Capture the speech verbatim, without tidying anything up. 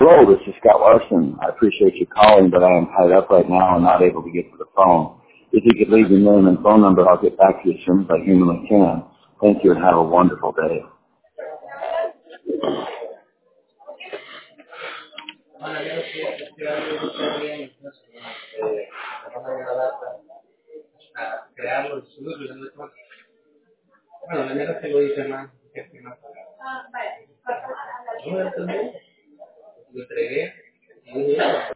Hello, this is Scott Larson. I appreciate you calling, but I am tied up right now and not able to get to the phone. If you could leave your name and phone number, I'll get back to you as soon as I humanly can. Thank you and have a wonderful day.